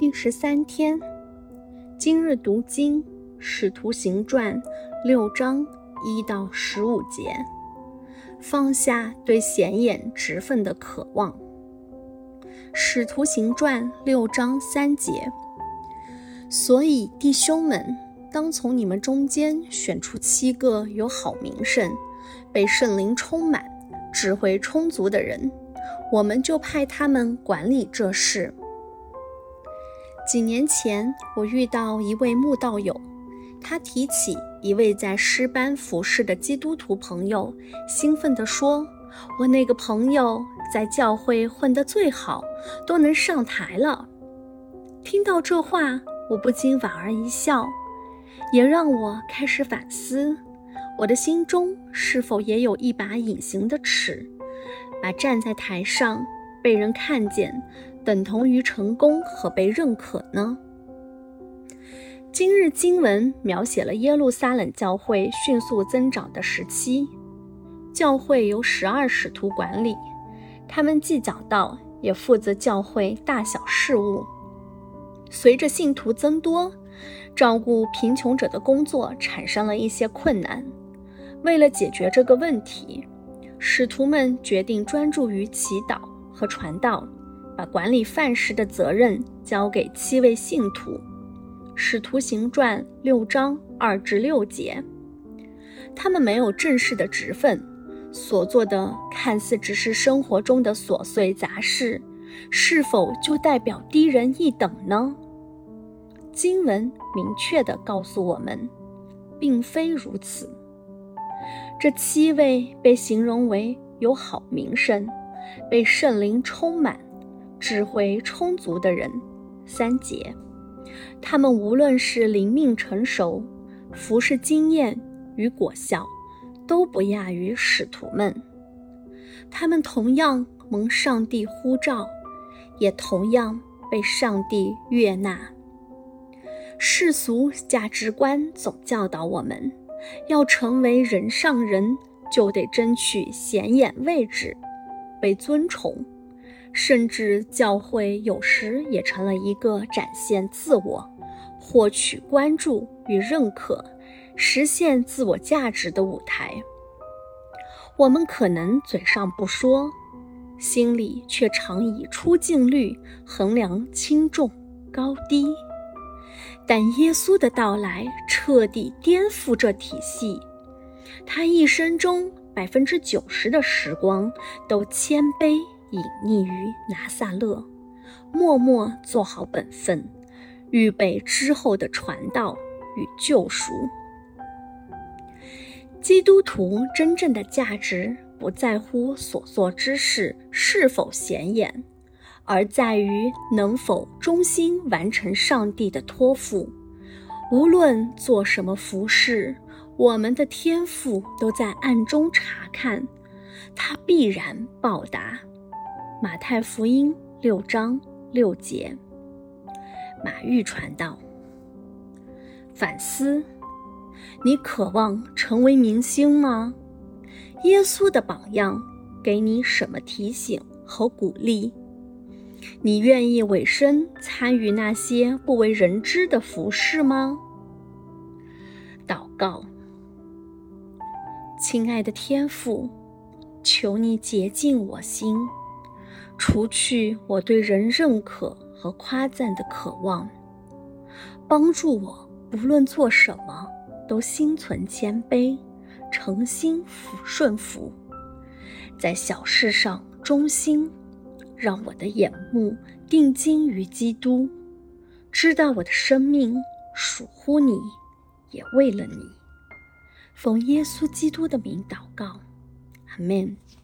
第13天，今日读经《使徒行传》6章1到15节，放下对显眼职分的渴望。《使徒行传》6章3节，所以弟兄们，当从你们中间选出7个有好名声、被圣灵充满、智慧充足的人，我们就派他们管理这事。几年前，我遇到一位慕道友，他提起一位在诗班服侍的基督徒朋友，兴奋地说：“我那个朋友在教会混得最好，都能上台了。”听到这话，我不禁莞尔一笑，也让我开始反思，我的心中是否也有一把隐形的尺，把站在台上被人看见等同于成功和被认可呢？今日经文描写了耶路撒冷教会迅速增长的时期。教会由12使徒管理，他们既讲道，也负责教会大小事务。随着信徒增多，照顾贫穷者的工作产生了一些困难。为了解决这个问题，使徒们决定专注于祈祷和传道，把管理饭食的责任交给7位信徒。使徒行传6章2至6节，他们没有正式的职分，所做的看似只是生活中的琐碎杂事，是否就代表低人一等呢？经文明确地告诉我们，并非如此。这7位被形容为有好名声、被圣灵充满、智慧充足的人，3节，他们无论是灵命成熟、服事经验与果效，都不亚于使徒们。他们同样蒙上帝呼召，也同样被上帝悦纳。世俗价值观总教导我们，要成为人上人，就得争取显眼位置，被尊崇，甚至教会有时也成了一个展现自我、获取关注与认可、实现自我价值的舞台。我们可能嘴上不说，心里却常以出镜率衡量轻重高低。但耶稣的到来彻底颠覆这体系，他一生中90%的时光都谦卑隐匿于拿撒勒，默默做好本分，预备之后的传道与救赎。基督徒真正的价值不在乎所做之事是否显眼，而在于能否忠心完成上帝的托付。无论做什么服事，我们的天父都在暗中查看，他必然报答。马太福音6章6节。马玉传道。反思：你渴望成为明星吗？耶稣的榜样给你什么提醒和鼓励？你愿意委身参与那些不为人知的服事吗？祷告：亲爱的天父，求你洁净我心，除去我对人认可和夸赞的渴望，帮助我不论做什么都心存谦卑，诚心顺服，在小事上忠心，让我的眼目定睛于基督，知道我的生命属乎你，也为了你。奉耶稣基督的名祷告，阿们。